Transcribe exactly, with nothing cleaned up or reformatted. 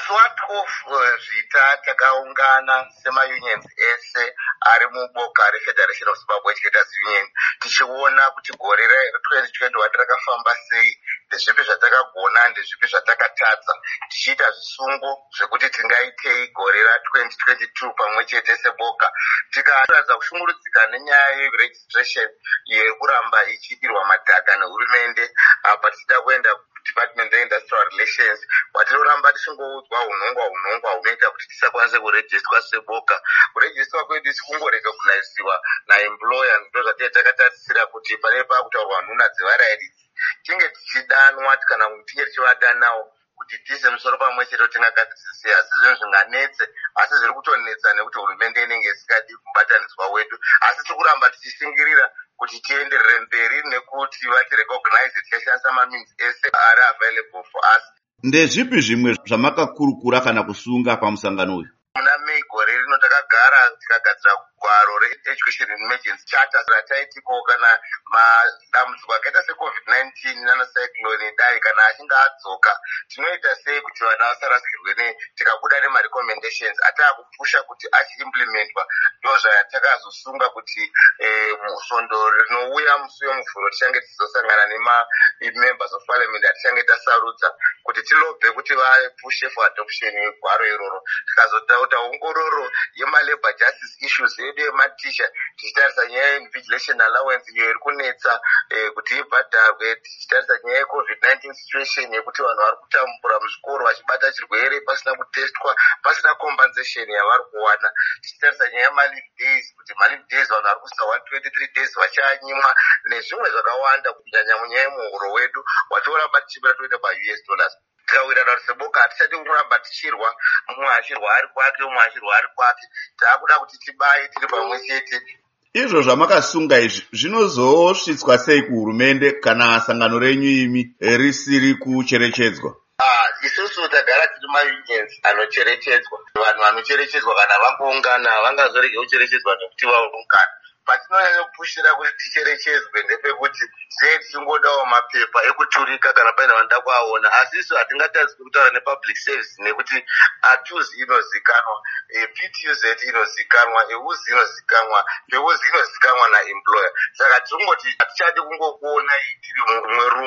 musi watwelve zvita takaungana semaunions ese ari muboka reFederation of Zimbabwe Educators Union tichiona kuti gore retwenty twenty-one rakafamba sei, ndezvipi zvatakagona, ndezvipi zvatakatadza, tichiita zvisungo zvekuti tingaitei gore ratwenty twenty-two pamwe chete seboka, tikaratidza kushungurudzika nenyaya yeregistration yekuramba ichiitirwa madhaka nehurumende apa tichida kuenda Department of Industrial Relations, watinoramba tichingoudzwa unhongwa unhongwa hunoita kuti tisakwanise kurejistwa seboka. Kurejistwa kwedu kungorecognizwa naemployer, ndo zvatenge takatarisira kuti pane pakutaurwa nhuna dzevarairidzi tinge tichidanwa kana tinge tichivadanawo kuti tiise musoro pamwe chete tingagadzirisa, asi zvinhu zvinganetse, asi zviri kutonetsa nekuti hurumende inenge isikadi kubatanidzwa wedu, asi tikuramba tichishingirira kuti tienderere mberi nekuti vatirecognize tichashandisa mameans ese ari available for us. Ndezvipi zvimwe zvamakakurukura kana kusunga pamusangano uyu? Muna Mei gore rino takagara tikagadzira gwaro reEducation Emergency Charter rataitiko kana madambudziko akaita secovid nineteen nanacyclone dai kana achinge adzoka tinoita sei kuti vana vasarasikirwe ne tikabuda nemarecommendations atakupusha kuti achiimplementwa. Ndo zvatakazosunga kuti eh, musondo rinouya musi wemuvhuro tichange tichizosangana nema-members of parliament atichange tasarudza kuti tilobve kuti vapushe for adoption yegwaro iroro. Tikazotaura ongororo yemalabor justice issues yedu yematicha tichitarisa nyaya ye-invigilation allowance iyo iri kunetsa eh, kuti ibhadharwe, tichitarisa nyaya yecovid nineteen situation yekuti vanhu vari kutambura muzvikoro vachibata chirwere pasina kutestwa, pasina compensation yavari kuwana, tichitarisa nyaya yemalive days kuti malive days vanhu vari kusvika one hundred twenty-three days vachanyimwa nezvimwe zvakawanda kunyanya munyaya yemuhuro wedu watoramba tichipera toita pa-U S dollars. Tikawirana kuti seboka hatichadi kuramba tichirwa, mumwe achirwa ari kwake, mumwe achirwa ari kwake, taakuda kuti tibaye tiri pamwe chete. Izvo zvamakasunga izvi zvinozosvitswa sei kuhurumende kana sangano renyu imi risiri kucherechedzwa? Ah, isusu tagara tiri maunions anocherechedzwa. Vanhu vanocherechedzwa kana vangoungana vangazorege kucherechedzwa nekuti vaungana. Patinonyanya kupushira kuti ticherechedzwe ndepekuti sei tichingodawo mapepa ekuturika kana paine vanoda kuaona, asi isu hatingatadzi kutaura nepublic service nekuti atuzi inozikanwa, P T U Z inozikanwa, E U Z inozikanwa, P E U Z inozikanwa naemployer. Saka tingoti hatichadi kungokuona tiri mumwe rumu.